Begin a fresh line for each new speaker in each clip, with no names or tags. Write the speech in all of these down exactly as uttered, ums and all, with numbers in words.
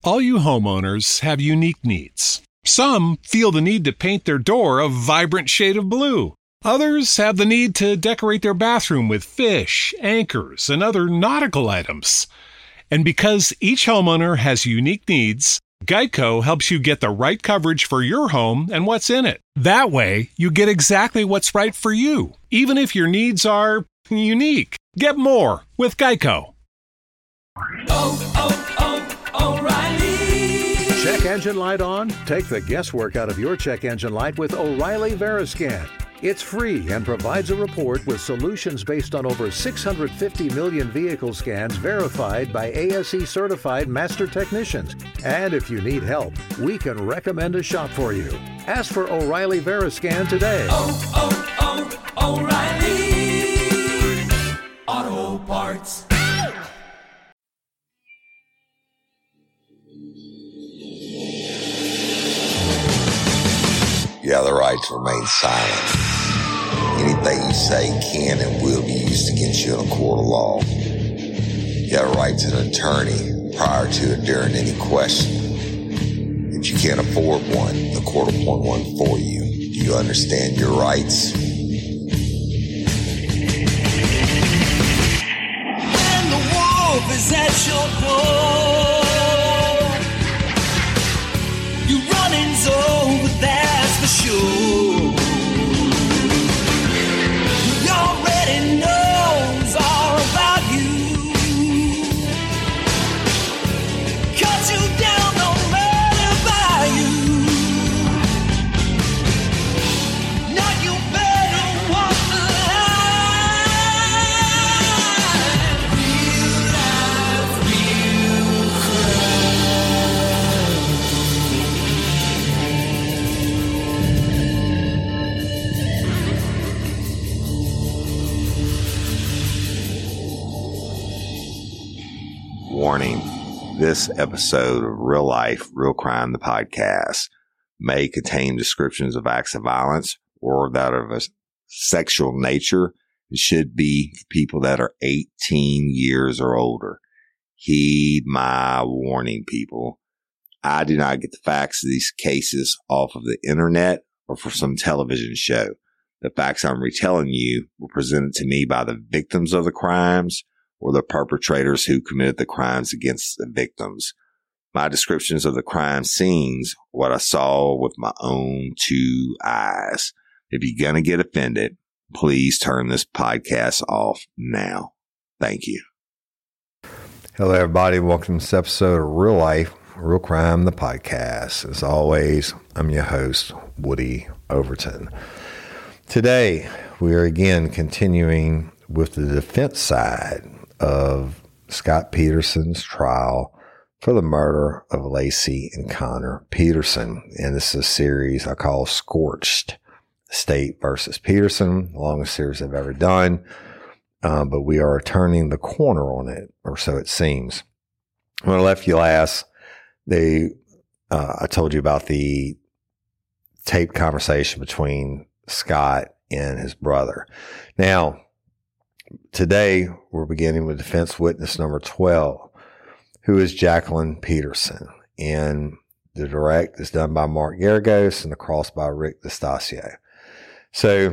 All you homeowners have unique needs. Some feel the need to paint their door a vibrant shade of blue. Others have the need to decorate their bathroom with fish, anchors, and other nautical items. And because each homeowner has unique needs, Geico helps you get the right coverage for your home and what's in it. That way, you get exactly what's right for you, even if your needs are unique. Get more with Geico.
Oh, oh, oh, O'Reilly.
Check engine light on? Take the guesswork out of your check engine light with O'Reilly Veriscan. It's free and provides a report with solutions based on over six hundred fifty million vehicle scans verified by A S E certified master technicians. And if you need help, we can recommend a shop for you. Ask for O'Reilly Veriscan today.
Oh, oh, oh, O'Reilly Auto Parts.
Yeah, the rights remain silent. Anything you say can and will be used against you in a court of law. You have a right to an attorney prior to and during any question. If you can't afford one, the court will appoint one for you. Do you understand your rights?
When the wolf is at your door, you running's over, that's for sure.
Warning, this episode of Real Life, Real Crime, the podcast, may contain descriptions of acts of violence or that of a sexual nature. It should be for people that are eighteen years or older. Heed my warning, people. I do not get the facts of these cases off of the internet or from some television show. The facts I'm retelling you were presented to me by the victims of the crimes or the perpetrators who committed the crimes against the victims. My descriptions of the crime scenes, what I saw with my own two eyes. If you're going to get offended, please turn this podcast off now. Thank you.
Hello, everybody. Welcome to this episode of Real Life, Real Crime, the podcast. As always, I'm your host, Woody Overton. Today, we are again continuing with the defense side of Scott Peterson's trial for the murder of Laci and Conner Peterson. And this is a series I call Scorched, State versus Peterson, the longest series I've ever done. Uh, but we are turning the corner on it, or so it seems. When I left you last, they, uh, I told you about the taped conversation between Scott and his brother. Now, today, we're beginning with defense witness number twelve, who is Jacqueline Peterson. And the direct is done by Mark Garagos and the cross by Rick DeStasio. So,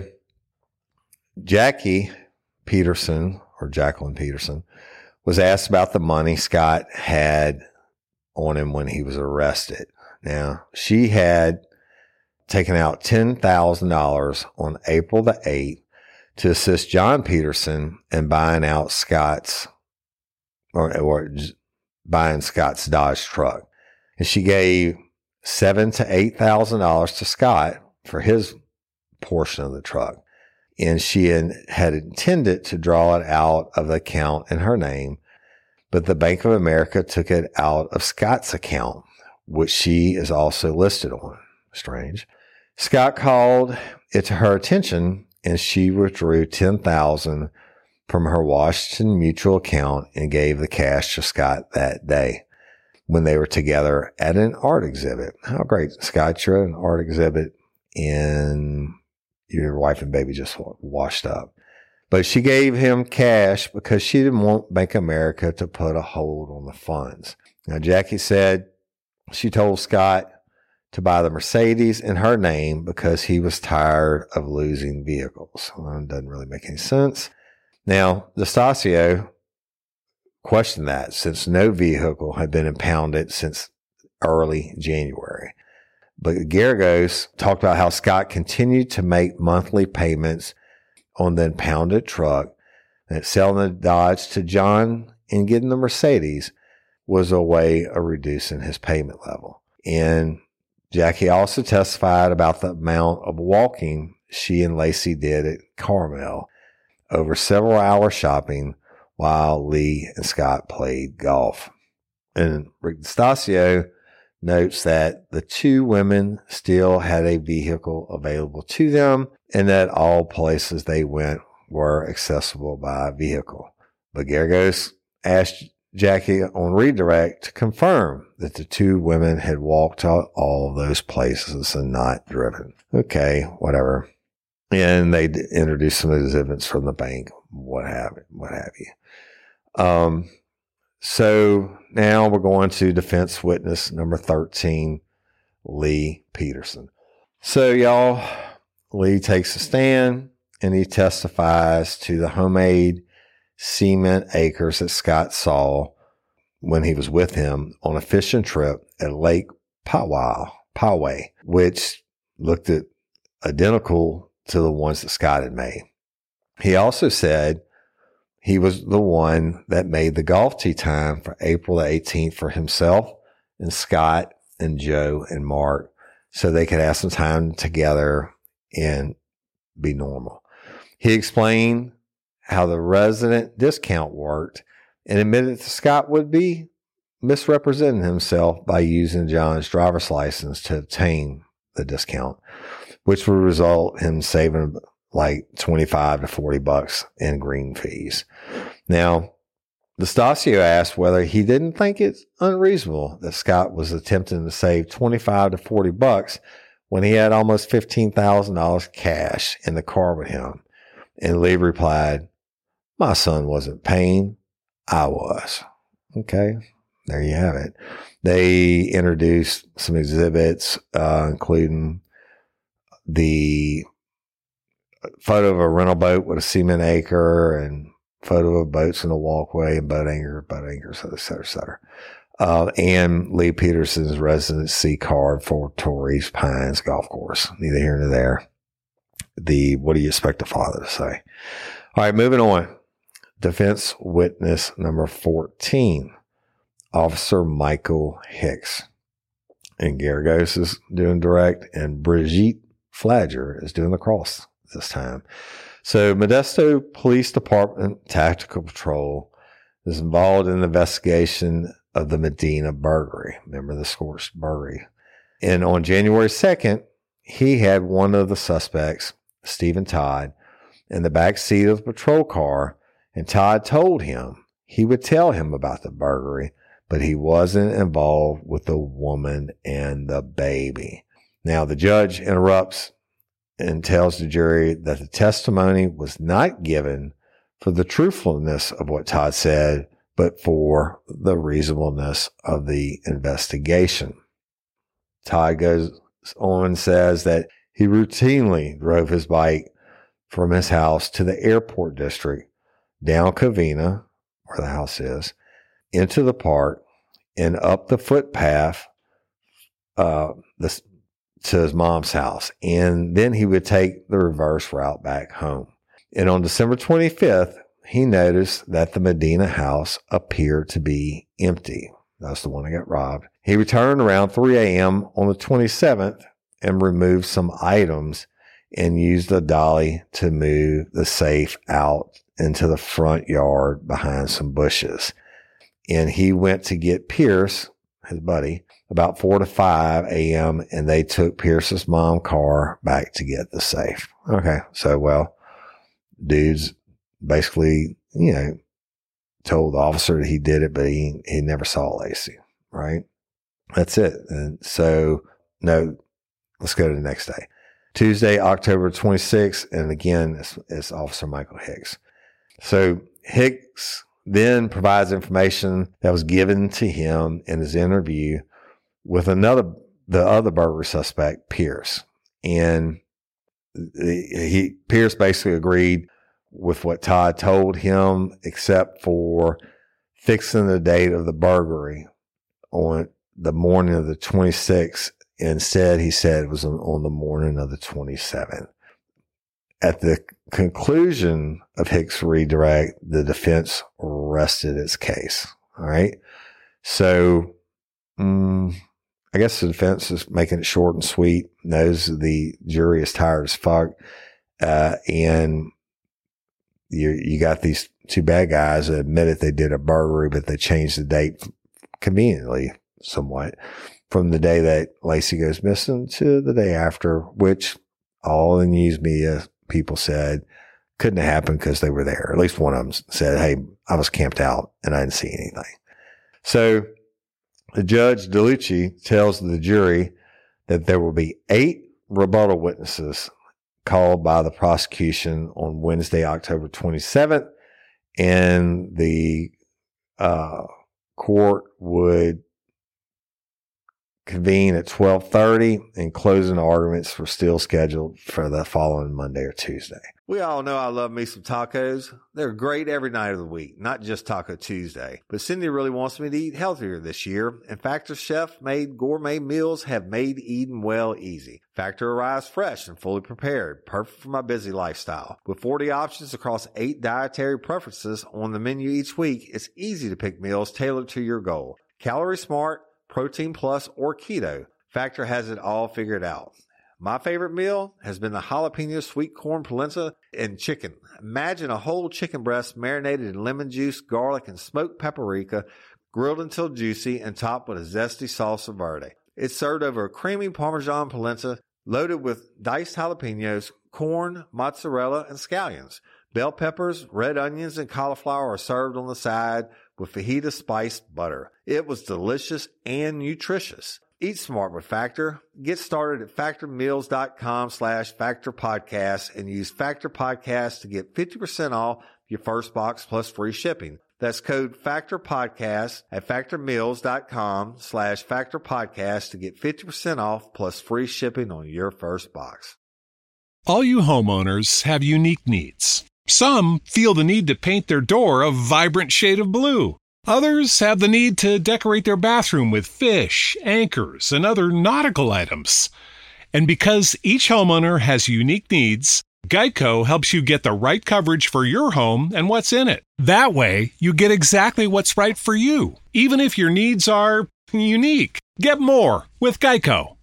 Jackie Peterson, or Jacqueline Peterson, was asked about the money Scott had on him when he was arrested. Now, she had taken out ten thousand dollars on April the eighth to assist John Peterson in buying out Scott's, or, or buying Scott's Dodge truck. And she gave seven to eight thousand dollars to Scott for his portion of the truck. And she had, had intended to draw it out of the account in her name, but the Bank of America took it out of Scott's account, which she is also listed on. Strange. Scott called it to her attention, and she withdrew ten thousand dollars from her Washington Mutual account and gave the cash to Scott that day when they were together at an art exhibit. How great. Scott, you're at an art exhibit and your wife and baby just washed up. But she gave him cash because she didn't want Bank of America to put a hold on the funds. Now, Jackie said She told Scott to buy the Mercedes in her name because he was tired of losing vehicles. Well, it doesn't really make any sense. Now, DeStasio questioned that since no vehicle had been impounded since early January. But Geragos talked about how Scott continued to make monthly payments on the impounded truck, that selling the Dodge to John and getting the Mercedes was a way of reducing his payment level. And Jackie also testified about the amount of walking she and Lacey did at Carmel over several hours shopping while Lee and Scott played golf. And Rick DeStasio notes that the two women still had a vehicle available to them and that all places they went were accessible by vehicle. But Geragos asked Jackie on redirect to confirm that the two women had walked to all those places and not driven. Okay, whatever. And they introduced some exhibits from the bank, what have it, what have you. Um, so now we're going to defense witness number thirteen, Lee Peterson. So y'all, Lee takes a stand and he testifies to the homemade cement acres that Scott saw when he was with him on a fishing trip at Lake Poway, Poway, which looked at identical to the ones that Scott had made. He also said he was the one that made the golf tee time for April the eighteenth for himself and Scott and Joe and Mark so they could have some time together and be normal. He explained how the resident discount worked and admitted that Scott would be misrepresenting himself by using John's driver's license to obtain the discount, which would result in him saving like twenty-five to forty bucks in green fees. Now, DeStasio asked whether he didn't think it's unreasonable that Scott was attempting to save twenty-five to forty bucks when he had almost fifteen thousand dollars cash in the car with him. And Lee replied, "My son wasn't paying. I was." Okay, there you have it. They introduced some exhibits, uh, including the photo of a rental boat with a cement acre and photo of boats in a walkway and boat anchor, boat anchors, et cetera, et cetera. Uh, and Lee Peterson's residency card for Torrey's Pines Golf Course. Neither here nor there. The, what do you expect a father to say? All right, moving on. Defense witness number fourteen, Officer Michael Hicks. And Geragos is doing direct, and Brigitte Flagger is doing the cross this time. So Modesto Police Department Tactical Patrol is involved in the investigation of the Medina burglary. Remember the scorched burglary. And on January second, he had one of the suspects, Stephen Todd, in the back seat of the patrol car, and Todd told him he would tell him about the burglary, but he wasn't involved with the woman and the baby. Now the judge interrupts and tells the jury that the testimony was not given for the truthfulness of what Todd said, but for the reasonableness of the investigation. Todd goes on and says that he routinely drove his bike from his house to the airport district, down Covina, where the house is, into the park, and up the footpath uh, this, to his mom's house. And then he would take the reverse route back home. And on December twenty-fifth, he noticed that the Medina house appeared to be empty. That's the one that got robbed. He returned around three a.m. on the twenty-seventh and removed some items and used a dolly to move the safe out into the front yard behind some bushes. And he went to get Pierce, his buddy, about four to five a.m. and they took Pierce's mom car back to get the safe. Okay. So, well, dude's basically, you know, told the officer that he did it, but he, he never saw Lacey, right? That's it. And so, no, let's go to the next day. Tuesday, October twenty-sixth, and again, it's, it's Officer Michael Hicks. So Hicks then provides information that was given to him in his interview with another, the other burglary suspect, Pierce. And he, Pierce basically agreed with what Todd told him, except for fixing the date of the burglary on the morning of the twenty-sixth. Instead, he said it was on, on the morning of the twenty-seventh. At the conclusion of Hicks redirect, the defense rested its case. All right. So, um, I guess the defense is making it short and sweet, knows the jury is tired as fuck. Uh, and you, you got these two bad guys that admitted they did a burglary, but they changed the date conveniently somewhat from the day that Laci goes missing to the day after, which all the news media people said couldn't have happened because they were there. At least one of them said, hey, I was camped out and I didn't see anything. So the judge, DeLucci, tells the jury that there will be eight rebuttal witnesses called by the prosecution on Wednesday, October twenty-seventh, and the uh, court would convene at twelve thirty, and closing arguments were still scheduled for the following Monday or Tuesday. We all know I love me some tacos. They're great every night of the week, not just Taco Tuesday. But Cindy really wants me to eat healthier this year, and Factor's chef-made gourmet meals have made eating well easy. Factor arrives fresh and fully prepared, perfect for my busy lifestyle. With forty options across eight dietary preferences on the menu each week, it's easy to pick meals tailored to your goal. Calorie Smart, Protein Plus, or Keto, Factor has it all figured out. My favorite meal has been the jalapeno sweet corn polenta and chicken. Imagine a whole chicken breast marinated in lemon juice, garlic, and smoked paprika, grilled until juicy and topped with a zesty salsa verde. It's served over a creamy Parmesan polenta loaded with diced jalapenos, corn, mozzarella, and scallions. Bell peppers, red onions, and cauliflower are served on the side with fajita spiced butter. It was delicious and nutritious. Eat smart with Factor. Get started at factormeals.com slash Factor Podcast and use Factor Podcast to get fifty percent off your first box plus free shipping. That's code Factor Podcast at factormeals.com slash Factor Podcast to get fifty percent off plus free shipping on your first box.
All you homeowners have unique needs. Some feel the need to paint their door a vibrant shade of blue. Others have the need to decorate their bathroom with fish, anchors, and other nautical items. And because each homeowner has unique needs, Geico helps you get the right coverage for your home and what's in it. That way, you get exactly what's right for you, even if your needs are unique. Get more with Geico.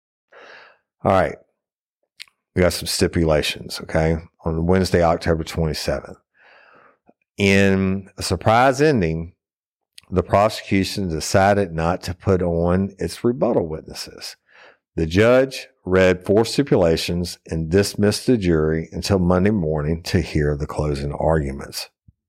All right. We got some stipulations, okay, on Wednesday, October twenty-seventh. In a surprise ending, the prosecution decided not to put on its rebuttal witnesses. The judge read four stipulations and dismissed the jury until Monday morning to hear the closing arguments.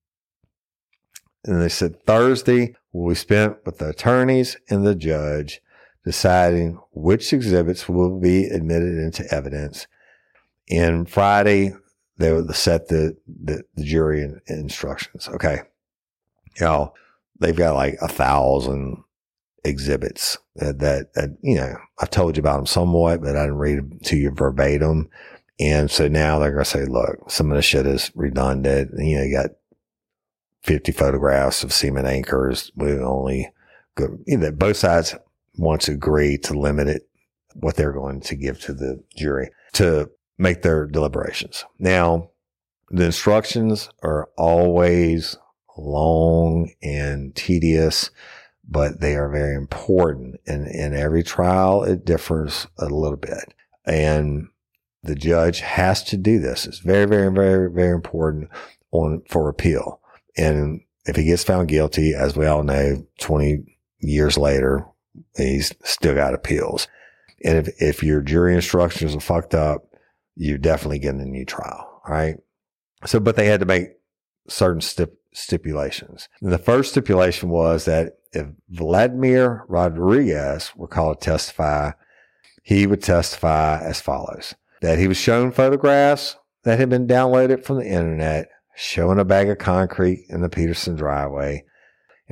And they said Thursday will be spent with the attorneys and the judge deciding which exhibits will be admitted into evidence. And Friday, they would set the, the, the jury in, in instructions. Okay. You know, they've got like a thousand exhibits that, that, that, you know, I told you about them somewhat, but I didn't read them to you verbatim. And so now they're going to say, look, some of the shit is redundant. You know, you got fifty photographs of semen anchors. We only go, you know, both sides want to agree to limit it, what they're going to give to the jury to make their deliberations. Now, the instructions are always long and tedious, but they are very important. And in every trial, it differs a little bit. And the judge has to do this. It's very, very, very, very important on for appeal. And if he gets found guilty, as we all know, twenty years later, he's still got appeals. And if, if your jury instructions are fucked up, you're definitely getting a new trial. All right. So, but they had to make certain stip, stipulations. And the first stipulation was that if Vladimir Rodriguez were called to testify, he would testify as follows: that he was shown photographs that had been downloaded from the internet showing a bag of concrete in the Peterson driveway,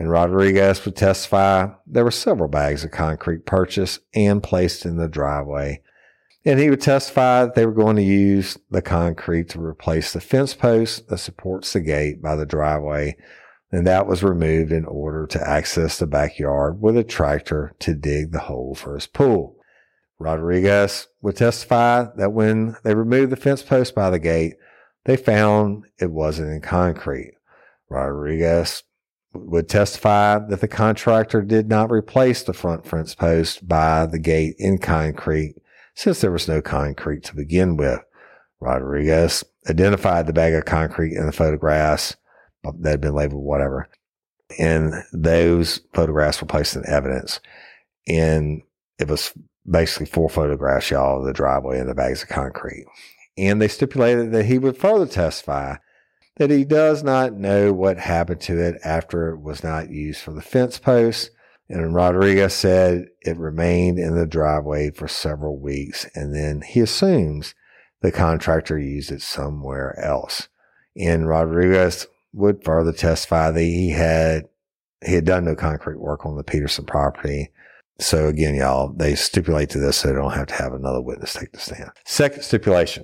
And Rodriguez would testify there were several bags of concrete purchased and placed in the driveway. And he would testify that they were going to use the concrete to replace the fence post that supports the gate by the driveway. And that was removed in order to access the backyard with a tractor to dig the hole for his pool. Rodriguez would testify that when they removed the fence post by the gate, they found it wasn't in concrete. Rodriguez would testify that the contractor did not replace the front fence post by the gate in concrete since there was no concrete to begin with. Rodriguez identified the bag of concrete in the photographs that had been labeled whatever, and those photographs were placed in evidence. And it was basically four photographs, y'all, of the driveway and the bags of concrete. And they stipulated that he would further testify that he does not know what happened to it after it was not used for the fence post. And Rodriguez said it remained in the driveway for several weeks, and then he assumes the contractor used it somewhere else. And Rodriguez would further testify that he had he had done no concrete work on the Peterson property. So again, y'all, they stipulate to this so they don't have to have another witness take the stand. Second stipulation,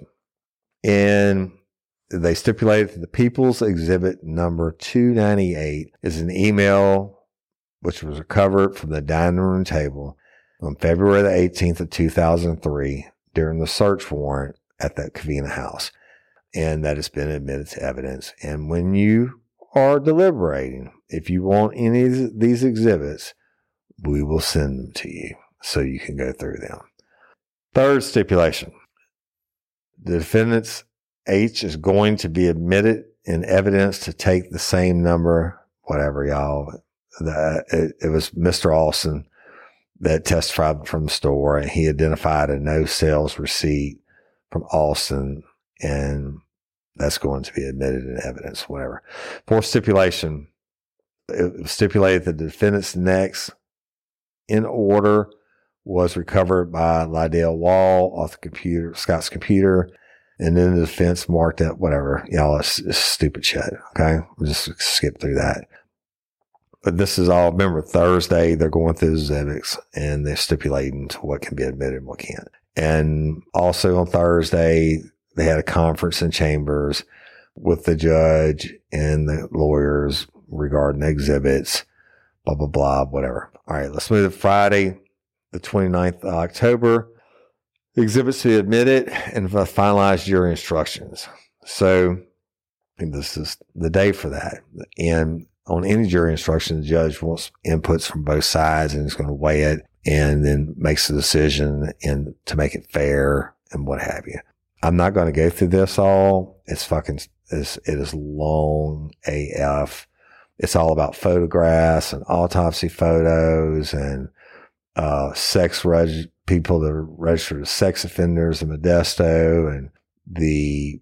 and they stipulated that the People's Exhibit number two ninety-eight is an email which was recovered from the dining room table on February the eighteenth of two thousand three during the search warrant at the Covina house, and that has been admitted to evidence. And when you are deliberating, if you want any of these exhibits, we will send them to you so you can go through them. Third stipulation, the defendant's H is going to be admitted in evidence to take the same number, whatever, y'all. The, it, it was Mister Alston that testified from the store, and he identified a no sales receipt from Alston, and that's going to be admitted in evidence, whatever. Fourth stipulation, it was stipulated that the defendant's next in order was recovered by Lydell Wall off the computer, Scott's computer. And then the defense marked up, whatever. Y'all, it's, it's stupid shit. Okay. We'll just skip through that. But this is all, remember, Thursday, they're going through the exhibits and they're stipulating to what can be admitted and what can't. And also on Thursday, they had a conference in chambers with the judge and the lawyers regarding the exhibits, blah, blah, blah, whatever. All right, let's move to Friday, the twenty-ninth of October. The exhibits to be admitted and finalized jury instructions. So I think this is the day for that. And on any jury instruction, the judge wants inputs from both sides and is going to weigh it and then makes a decision and to make it fair and what have you. I'm not going to go through this all. It's fucking, it's, it is long A F. It's all about photographs and autopsy photos and uh, sex reg- people that are registered as sex offenders in Modesto and the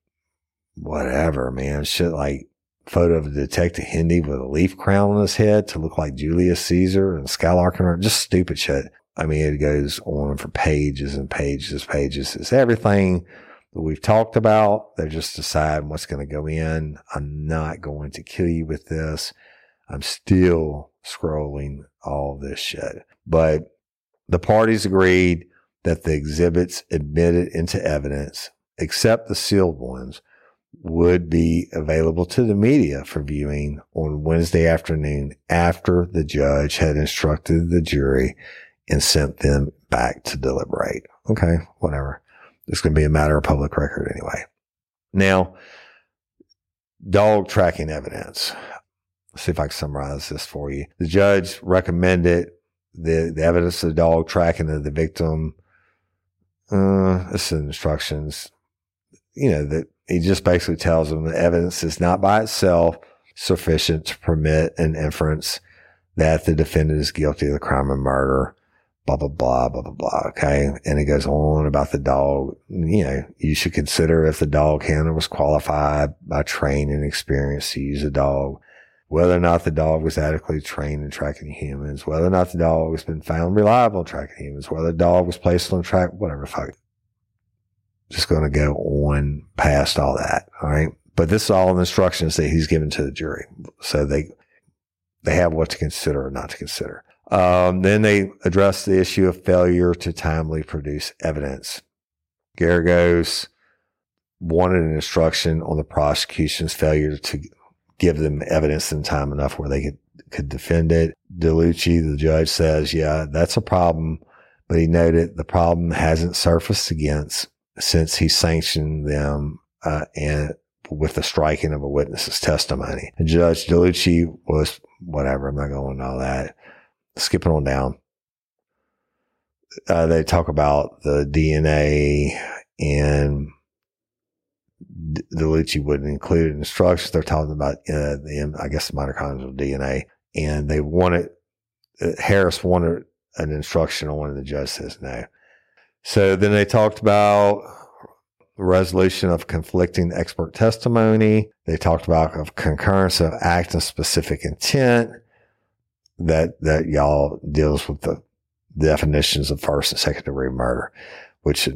whatever, man, shit like photo of Detective Hindi with a leaf crown on his head to look like Julius Caesar and Skylarkin, just stupid shit. I mean, it goes on for pages and pages, pages. It's everything that we've talked about. They're just deciding what's going to go in. I'm not going to kill you with this. I'm still scrolling all this shit. But the parties agreed that the exhibits admitted into evidence, except the sealed ones, would be available to the media for viewing on Wednesday afternoon after the judge had instructed the jury and sent them back to deliberate. Okay, whatever. It's going to be a matter of public record anyway. Now, dog tracking evidence. Let's see if I can summarize this for you. The judge recommended the, the evidence of the dog tracking of the victim. Uh, this is instructions. You know, that he just basically tells them the evidence is not by itself sufficient to permit an inference that the defendant is guilty of the crime of murder. Blah, blah, blah, blah, blah, blah. Okay. And it goes on about the dog. You know, you should consider if the dog handler was qualified by training and experience to use a dog, whether or not the dog was adequately trained in tracking humans, whether or not the dog has been found reliable in tracking humans, whether the dog was placed on track, whatever. Fuck. Just going to go on past all that. All right. But this is all the instructions that he's given to the jury. So they, they have what to consider or not to consider. Um, then they address the issue of failure to timely produce evidence. Geragos wanted an instruction on the prosecution's failure to give them evidence in time enough where they could, could defend it. DeLucci, the judge, says, yeah, that's a problem, but he noted the problem hasn't surfaced against since he sanctioned them uh, and with the striking of a witness's testimony. And Judge DeLucci was, whatever, I'm not going into all that. Skipping on down. Uh, they talk about the D N A, and DeLucci wouldn't include instructions. They're talking about, uh, the, I guess, the mitochondrial D N A, and they wanted, uh, Harris wanted an instruction on one, and the judge says no. So then they talked about resolution of conflicting expert testimony. They talked about of concurrence of act and specific intent. That, that y'all deals with the definitions of first and second degree murder, which should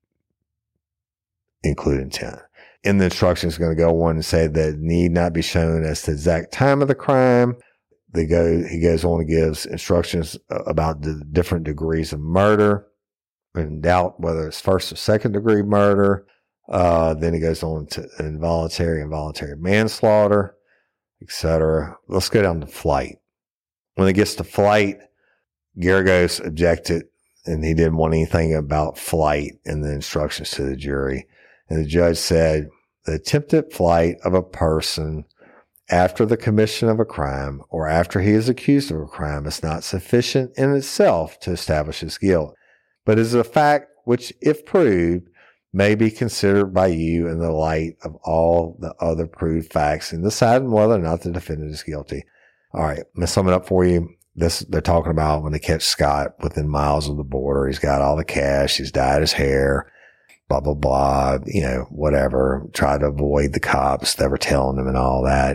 include intent. In the instructions, going to go on and say that it need not be shown as the exact time of the crime. They go, he goes on and gives instructions about the different degrees of murder and doubt whether it's first or second degree murder. Uh, then he goes on to involuntary, involuntary manslaughter, et cetera. Let's go down to flight. When it gets to flight, Geragos objected, and he didn't want anything about flight in the instructions to the jury. And the judge said, the attempted flight of a person after the commission of a crime or after he is accused of a crime is not sufficient in itself to establish his guilt, but is a fact which, if proved, may be considered by you in the light of all the other proved facts in deciding whether or not the defendant is guilty. All right, I'm going to sum it up for you. This, they're talking about when they catch Scott within miles of the border. He's got all the cash. He's dyed his hair, blah, blah, blah, you know, whatever. Try to avoid the cops, never telling them and all that.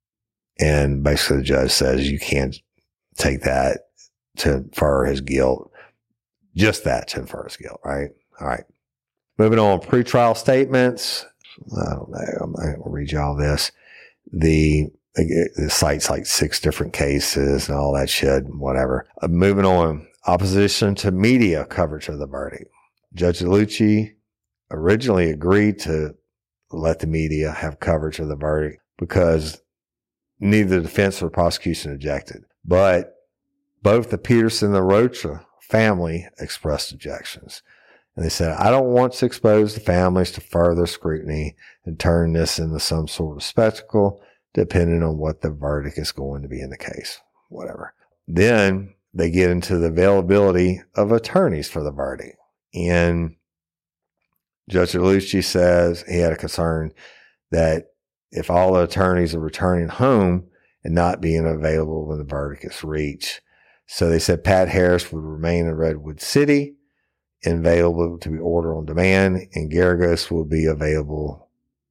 And basically the judge says you can't take that to infer his guilt. Just that to infer his guilt, right? All right. Moving on, pretrial statements. I don't know. I'm not going to read you all this. The It cites like six different cases and all that shit, whatever. Uh, moving on. Opposition to media coverage of the verdict. Judge DeLucci originally agreed to let the media have coverage of the verdict because neither the defense or prosecution objected. But both the Peterson and the Rocha family expressed objections. And they said, I don't want to expose the families to further scrutiny and turn this into some sort of spectacle, depending on what the verdict is going to be in the case, whatever. Then they get into the availability of attorneys for the verdict. And Judge DeLucci says he had a concern that if all the attorneys are returning home and not being available when the verdict is reached. So they said Pat Harris would remain in Redwood City, available to be ordered on demand, and Geragos will be available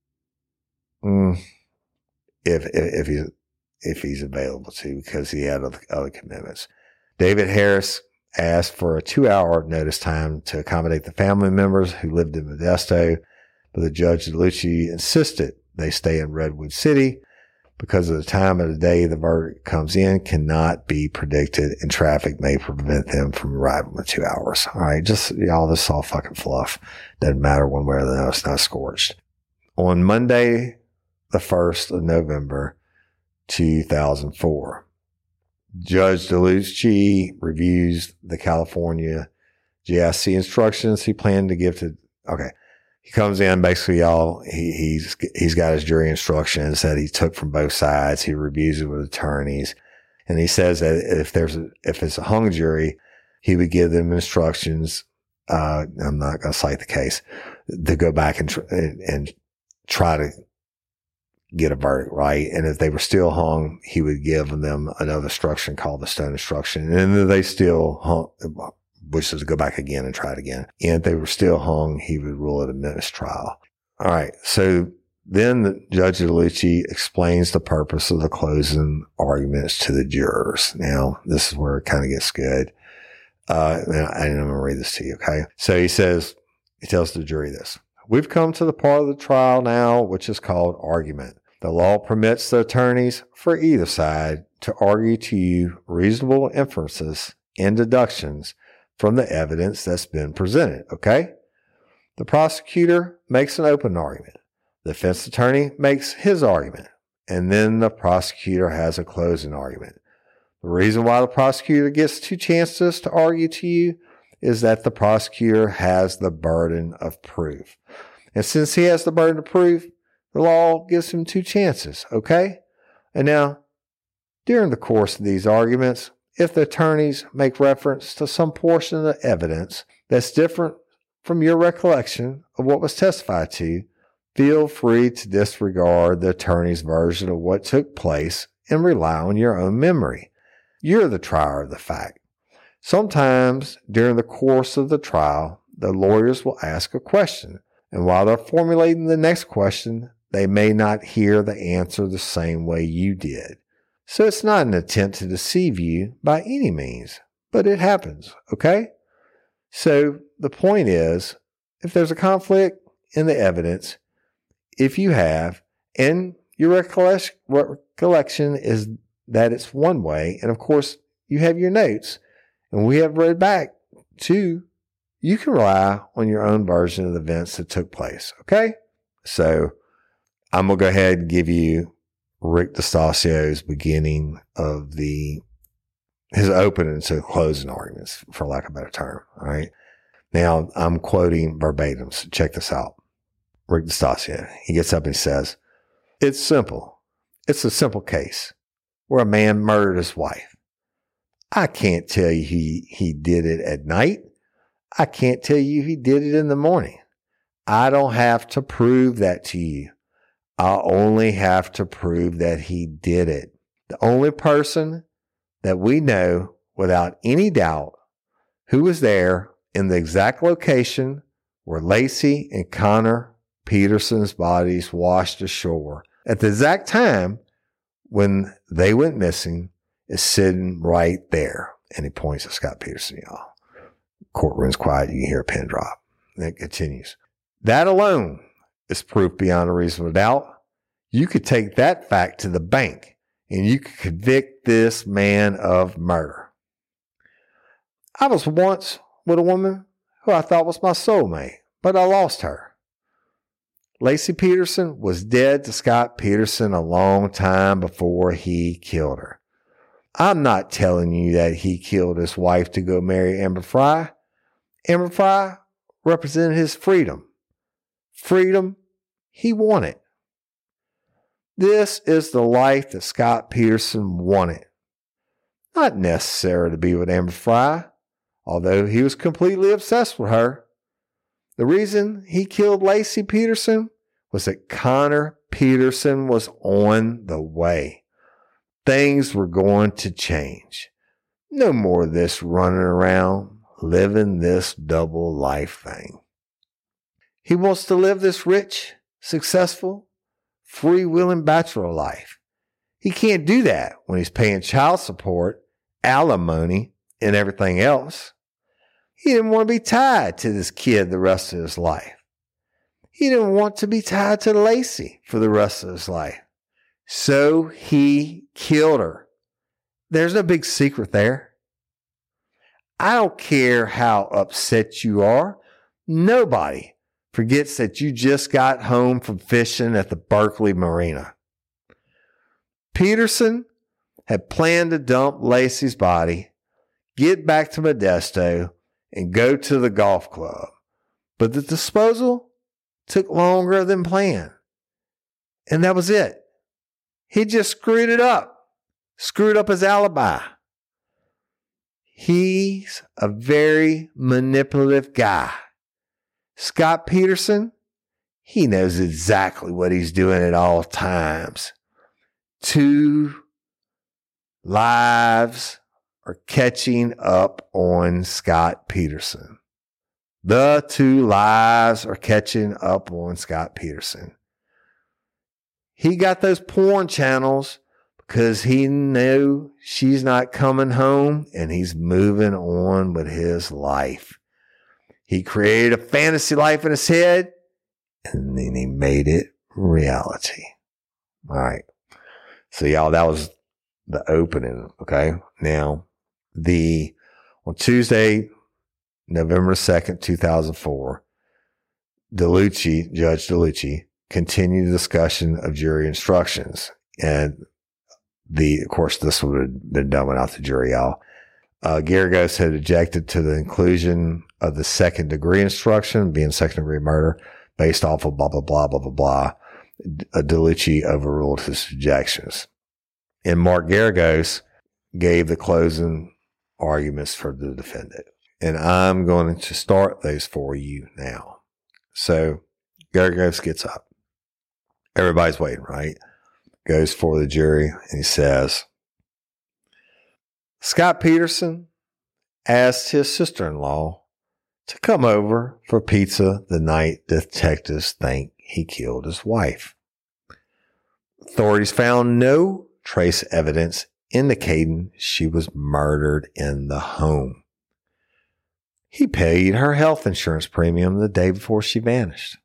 mm, if, if if he's if he's available to, because he had other, other commitments. David Harris asked for a two-hour notice time to accommodate the family members who lived in Modesto, but the Judge DeLucci insisted they stay in Redwood City because of the time of the day the verdict comes in cannot be predicted, and traffic may prevent them from arriving in two hours. All right, just y'all, this is all fucking fluff. Doesn't matter one way or the other. It's not scorched. On Monday, the first of November, two thousand four, Judge DeLucci reviews the California J I C instructions he planned to give to. Okay. He comes in, basically, y'all, he, he's, he's got his jury instructions that he took from both sides. He reviews it with attorneys. And he says that if there's a, if it's a hung jury, he would give them instructions. Uh, I'm not going to cite the case, to go back and, tr- and, and try to get a verdict, right? And if they were still hung, he would give them another instruction called the Stone instruction. And if they still hung, which is to go back again and try it again. And if they were still hung, he would rule it a mistrial. All right. So then the Judge DeLucci explains the purpose of the closing arguments to the jurors. Now, this is where it kind of gets good. Uh, and I'm going to read this to you. Okay. So he says, he tells the jury this: we've come to the part of the trial now, which is called argument. The law permits the attorneys for either side to argue to you reasonable inferences and deductions from the evidence that's been presented, okay? The prosecutor makes an open argument. The defense attorney makes his argument. And then the prosecutor has a closing argument. The reason why the prosecutor gets two chances to argue to you is that the prosecutor has the burden of proof. And since he has the burden of proof, the law gives him two chances, okay? And now, during the course of these arguments, if the attorneys make reference to some portion of the evidence that's different from your recollection of what was testified to, feel free to disregard the attorney's version of what took place and rely on your own memory. You're the trier of the fact. Sometimes during the course of the trial, the lawyers will ask a question, and while they're formulating the next question, they may not hear the answer the same way you did. So it's not an attempt to deceive you by any means, but it happens, okay? So the point is, if there's a conflict in the evidence, if you have, and your recollection is that it's one way, and of course you have your notes, and we have read back to, you can rely on your own version of the events that took place, okay? So I'm going to go ahead and give you Rick DeStassio's beginning of the, his opening to closing arguments, for lack of a better term, all right? Now, I'm quoting verbatim, so check this out. Rick DeStassio, he gets up and he says, "It's simple. It's a simple case where a man murdered his wife. I can't tell you he, he did it at night. I can't tell you he did it in the morning. I don't have to prove that to you. I only have to prove that he did it. The only person that we know without any doubt who was there in the exact location where Laci and Connor Peterson's bodies washed ashore at the exact time when they went missing is sitting right there." And he points at Scott Peterson, y'all. Courtroom's quiet. You can hear a pin drop. And it continues. "That alone is proof beyond a reasonable doubt. You could take that fact to the bank and you could convict this man of murder. I was once with a woman who I thought was my soulmate, but I lost her. Laci Peterson was dead to Scott Peterson a long time before he killed her. I'm not telling you that he killed his wife to go marry Amber Frey. Amber Frey represented his freedom. Freedom he wanted. This is the life that Scott Peterson wanted. Not necessary to be with Amber Frey, although he was completely obsessed with her. The reason he killed Laci Peterson was that Connor Peterson was on the way. Things were going to change. No more of this running around, living this double life thing. He wants to live this rich, successful, free-willing bachelor life. He can't do that when he's paying child support, alimony, and everything else. He didn't want to be tied to this kid the rest of his life. He didn't want to be tied to Laci for the rest of his life. So he killed her. There's no big secret there. I don't care how upset you are. Nobody forgets that you just got home from fishing at the Berkeley Marina. Peterson had planned to dump Laci's body, get back to Modesto, and go to the golf club. But the disposal took longer than planned. And that was it. He just screwed it up. Screwed up his alibi. He's a very manipulative guy. Scott Peterson, he knows exactly what he's doing at all times. Two lives are catching up on Scott Peterson. The two lives are catching up on Scott Peterson. He got those porn channels because he knew she's not coming home and he's moving on with his life. He created a fantasy life in his head and then he made it reality. All right. So y'all, that was the opening. Okay. Now, the, on Tuesday, November second, two thousand four, DeLucci, Judge DeLucci, continued the discussion of jury instructions. And the, of course, this would have been done without the jury out. Uh, Geragos had objected to the inclusion of the second degree instruction, being second degree murder, based off of blah, blah, blah, blah, blah, blah. Uh, DeLucci overruled his objections. And Mark Geragos gave the closing arguments for the defendant. And I'm going to start those for you now. So Geragos gets up. Everybody's waiting, right? Goes for the jury and he says, Scott Peterson asked his sister-in-law to come over for pizza the night detectives think he killed his wife. Authorities found no trace evidence indicating she was murdered in the home. He paid her health insurance premium the day before she vanished.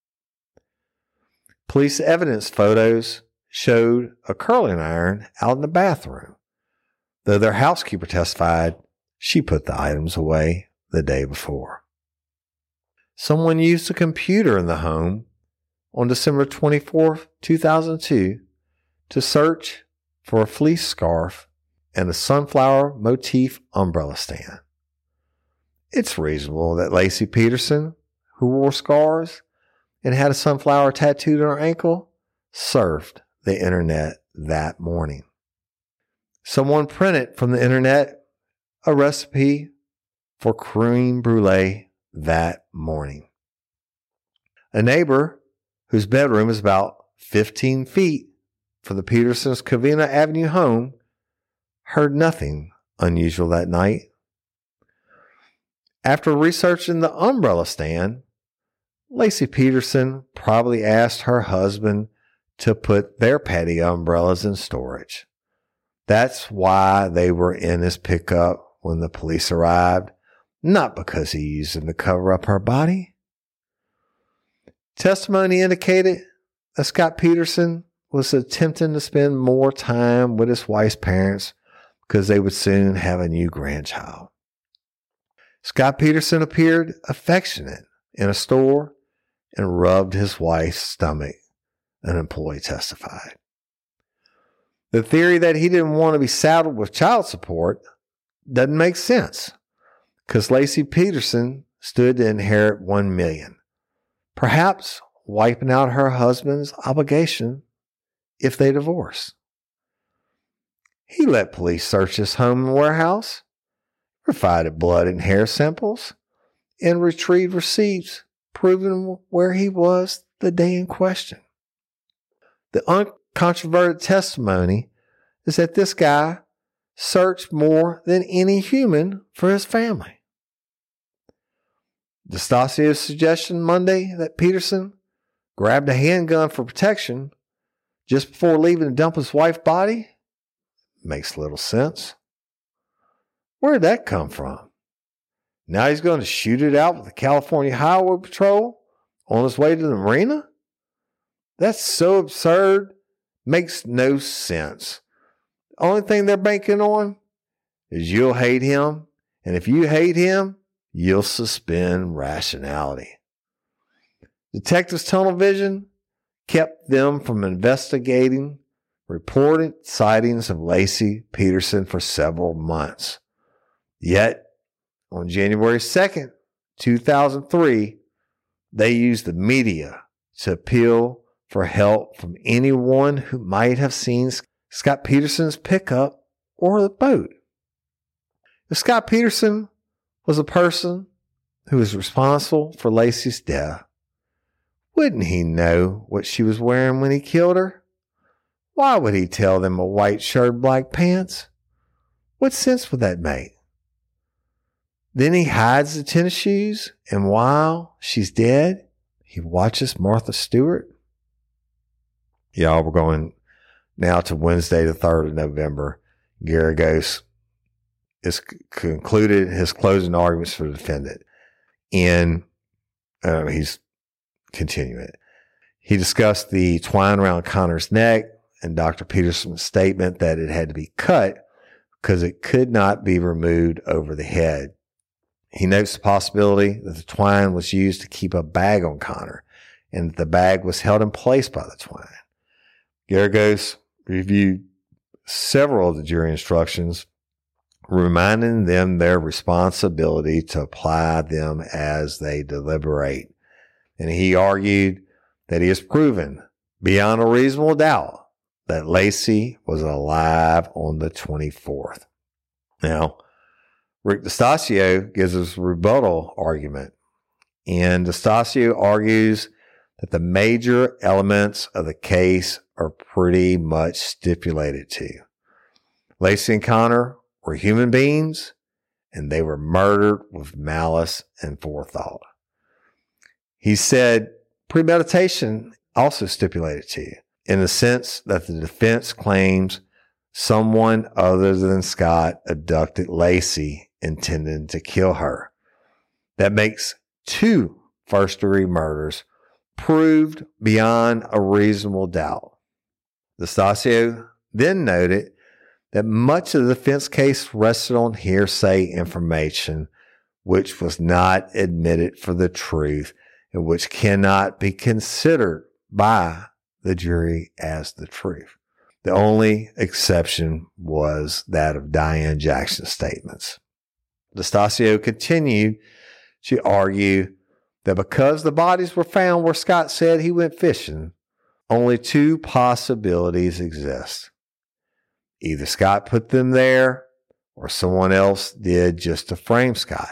Police evidence photos showed a curling iron out in the bathroom, though their housekeeper testified she put the items away the day before. Someone used a computer in the home on December twenty-fourth, two thousand two to search for a fleece scarf and a sunflower motif umbrella stand. It's reasonable that Laci Peterson, who wore scars and had a sunflower tattooed on her ankle, surfed the internet that morning. Someone printed from the internet a recipe for creme brulee that morning. A neighbor whose bedroom is about fifteen feet from the Petersons' Covina Avenue home heard nothing unusual that night. After researching the umbrella stand, Laci Peterson probably asked her husband to put their patio umbrellas in storage. That's why they were in his pickup when the police arrived, not because he used them to cover up her body. Testimony indicated that Scott Peterson was attempting to spend more time with his wife's parents because they would soon have a new grandchild. Scott Peterson appeared affectionate in a store and rubbed his wife's stomach, an employee testified. The theory that he didn't want to be saddled with child support doesn't make sense because Laci Peterson stood to inherit one million dollars, perhaps wiping out her husband's obligation if they divorce. He let police search his home and warehouse, provided blood and hair samples, and retrieved receipts proving where he was the day in question. The uncontroverted testimony is that this guy searched more than any human for his family. DeStasio's suggestion Monday that Peterson grabbed a handgun for protection just before leaving to dump his wife's body makes little sense. Where did that come from? Now he's going to shoot it out with the California Highway Patrol on his way to the marina? That's so absurd, makes no sense. The only thing they're banking on is you'll hate him, and if you hate him, you'll suspend rationality. Detectives' tunnel vision kept them from investigating reported sightings of Laci Peterson for several months. Yet, on January second, two thousand three, they used the media to appeal for help from anyone who might have seen Scott Peterson's pickup or the boat. If Scott Peterson was a person who was responsible for Laci's death, wouldn't he know what she was wearing when he killed her? Why would he tell them a white shirt, black pants? What sense would that make? Then he hides the tennis shoes, and while she's dead, he watches Martha Stewart. Y'all, we're going now to Wednesday, the third of November. Geragos has concluded his closing arguments for the defendant. And uh, he's continuing it. He discussed the twine around Connor's neck in Doctor Peterson's statement that it had to be cut because it could not be removed over the head. He notes the possibility that the twine was used to keep a bag on Conner and that the bag was held in place by the twine. Geragos reviewed several of the jury instructions, reminding them their responsibility to apply them as they deliberate. And he argued that he has proven beyond a reasonable doubt that Laci was alive on the twenty-fourth. Now, Rick DeStasio gives us a rebuttal argument, and DeStasio argues that the major elements of the case are pretty much stipulated to. Laci and Conner were human beings, and they were murdered with malice and forethought. He said premeditation also stipulated to you, in the sense that the defense claims someone other than Scott abducted Laci, intending to kill her. That makes two first-degree murders proved beyond a reasonable doubt. DeStasio then noted that much of the defense case rested on hearsay information, which was not admitted for the truth and which cannot be considered by the jury as the truth. The only exception was that of Diane Jackson's statements. DeStasio continued to argue that because the bodies were found where Scott said he went fishing, only two possibilities exist. Either Scott put them there or someone else did just to frame Scott.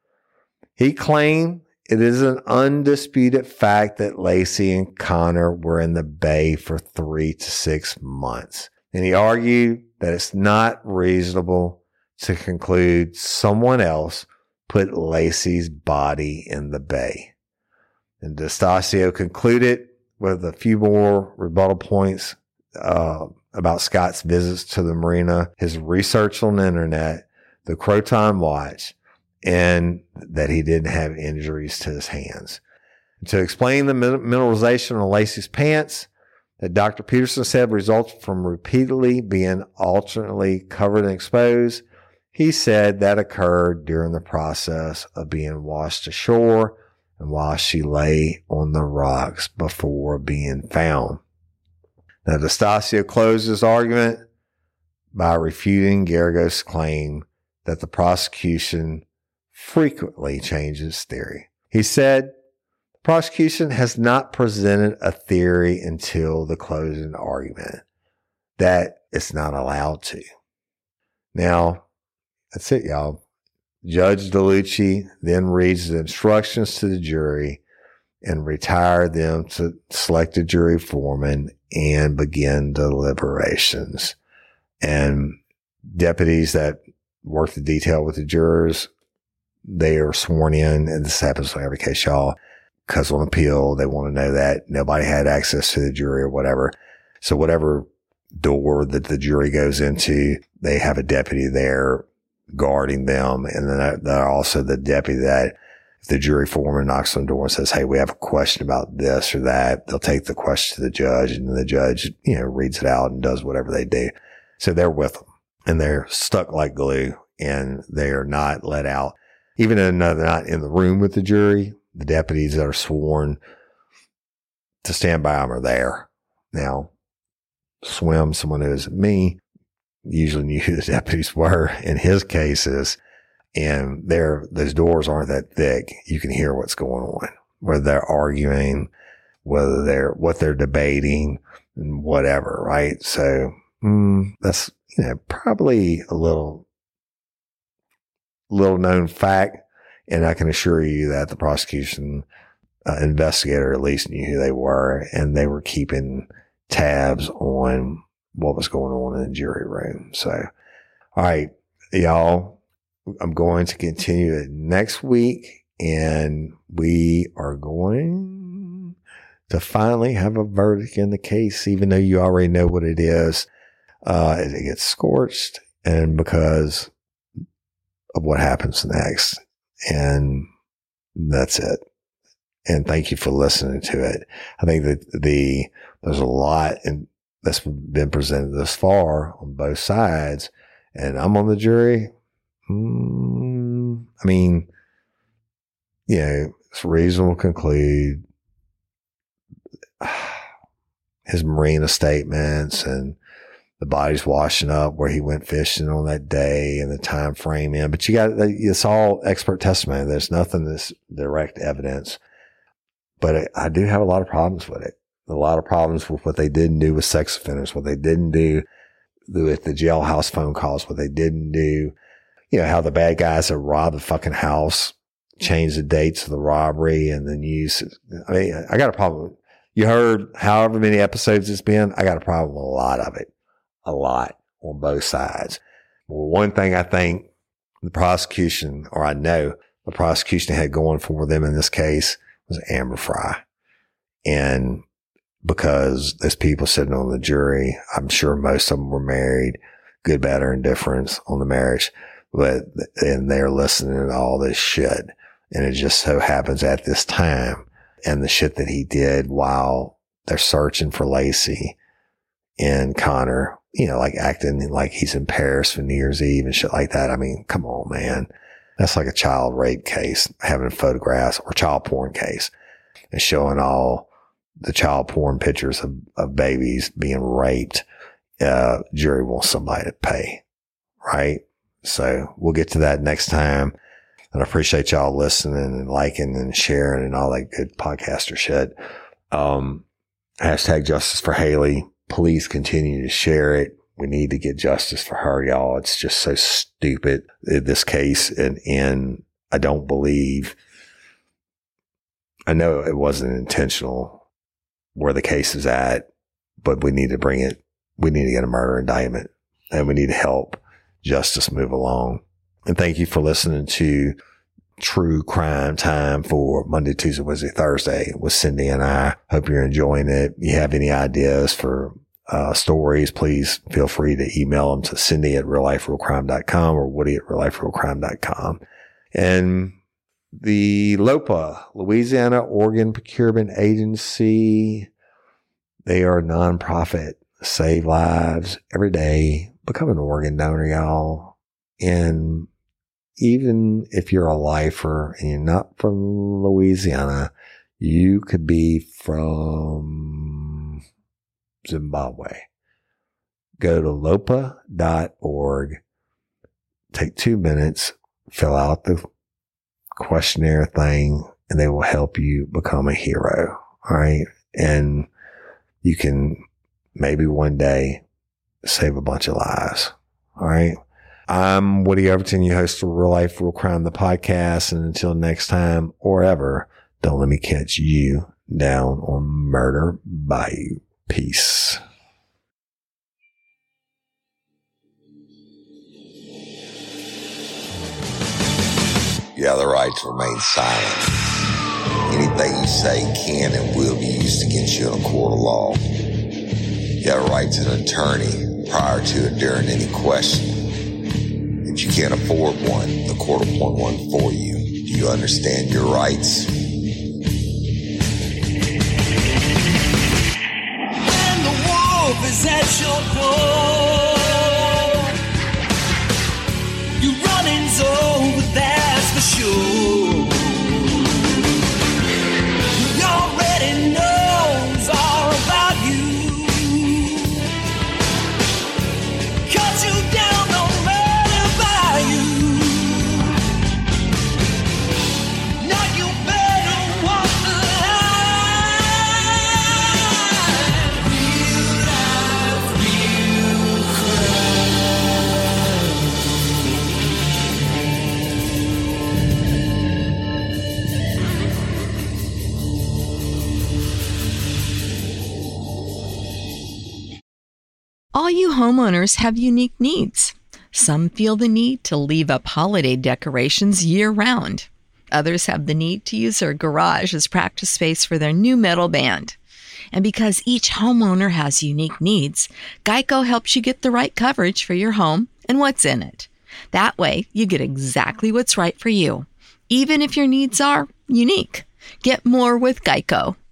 He claimed it is an undisputed fact that Laci and Conner were in the bay for three to six months. And he argued that it's not reasonable to conclude someone else put Laci's body in the bay. And DeStasio concluded with a few more rebuttal points uh, about Scott's visits to the marina, his research on the internet, the Croton watch, and that he didn't have injuries to his hands. To explain the mineralization on Laci's pants that Doctor Peterson said resulted from repeatedly being alternately covered and exposed, he said that occurred during the process of being washed ashore and while she lay on the rocks before being found. Now, DeStasio closed his argument by refuting Geragos' claim that the prosecution frequently changes theory. He said, the prosecution has not presented a theory until the closing argument, that it's not allowed to. Now, that's it, y'all. Judge DeLucci then reads the instructions to the jury and retire them to select a jury foreman and begin deliberations. And deputies that work the detail with the jurors, they are sworn in, and this happens in every case, y'all, because on appeal, they want to know that nobody had access to the jury or whatever. So whatever door that the jury goes into, they have a deputy there guarding them. And then they're also the deputy that if the jury foreman knocks on the door and says, hey, we have a question about this or that, they'll take the question to the judge, and the judge, you know, reads it out and does whatever they do. So they're with them, and they're stuck like glue, and they are not let out. Even though they're not in the room with the jury, the deputies that are sworn to stand by them are there. Now, Swim, someone who isn't me, usually knew who the deputies were in his cases, and they're, those doors aren't that thick. You can hear what's going on, whether they're arguing, whether they're, what they're debating, and whatever, right? So, mm, that's, you know, probably a little, little known fact. And I can assure you that the prosecution uh, investigator at least knew who they were, and they were keeping tabs on what was going on in the jury room. So, all right, y'all, I'm going to continue it next week, and we are going to finally have a verdict in the case, even though you already know what it is. Uh, it, it gets scorched, and because of what happens next. And that's it. And thank you for listening to it. I think that the, there's a lot in, that's been presented thus far on both sides, and I'm on the jury. Mm, I mean, you know, it's reasonable to conclude his marina statements and the body's washing up where he went fishing on that day and the time frame in. But you got, it's all expert testimony. There's nothing that's direct evidence. But I do have a lot of problems with it. A lot of problems with what they didn't do with sex offenders, what they didn't do with the jailhouse phone calls, what they didn't do, you know, how the bad guys that robbed the fucking house change the dates of the robbery and then use, I mean, I got a problem. You heard however many episodes it's been. I got a problem with a lot of it. A lot on both sides. Well, one thing I think the prosecution, or I know the prosecution had going for them in this case was Amber Frey. And because there's people sitting on the jury, I'm sure most of them were married, good, bad, or indifference on the marriage, but, and they're listening to all this shit. And it just so happens at this time and the shit that he did while they're searching for Lacey and Connor, you know, like acting like he's in Paris for New Year's Eve and shit like that. I mean, come on, man. That's like a child rape case, having photographs, or child porn case and showing all the child porn pictures of, of babies being raped. Uh, jury wants somebody to pay, right? So we'll get to that next time. And I appreciate y'all listening and liking and sharing and all that good podcaster shit. Um, hashtag justice for Haley. Please continue to share it. We need to get justice for her, y'all. It's just so stupid, this case. And, and I don't believe, I know it wasn't intentional where the case is at, but we need to bring it. We need to get a murder indictment and we need to help justice move along. And thank you for listening to True Crime Time for Monday, Tuesday, Wednesday, Thursday with Cindy and I. Hope you're enjoying it. If you have any ideas for uh, stories, please feel free to email them to Cindy at real life real crime dot com or Woody at real life real crime dot com. And the LOPA, Louisiana Organ Procurement Agency, they are a nonprofit. Save lives every day. Become an organ donor, y'all. And even if you're a lifer and you're not from Louisiana, you could be from Zimbabwe. Go to lopa dot org. Take two minutes, fill out the questionnaire thing, and they will help you become a hero. All right. And you can maybe one day save a bunch of lives. All right. I'm Woody Overton, your host of Real Life, Real Crime, the podcast. And until next time or ever, don't let me catch you down on Murder Bayou. Peace.
You have the right to remain silent. Anything you say can and will be used against you in a court of law. You have a right to an attorney prior to or during any question. If you can't afford one, the court will appoint one for you. Do you understand your rights?
When the wolf is at your door, you running's over, that's for sure. He already knows all about you. Cut you down no matter by you. Now you better walk the line. Real life, real
All you homeowners have unique needs. Some feel the need to leave up holiday decorations year-round. Others have the need to use their garage as practice space for their new metal band. And because each homeowner has unique needs, Geico helps you get the right coverage for your home and what's in it. That way, you get exactly what's right for you, even if your needs are unique. Get more with Geico.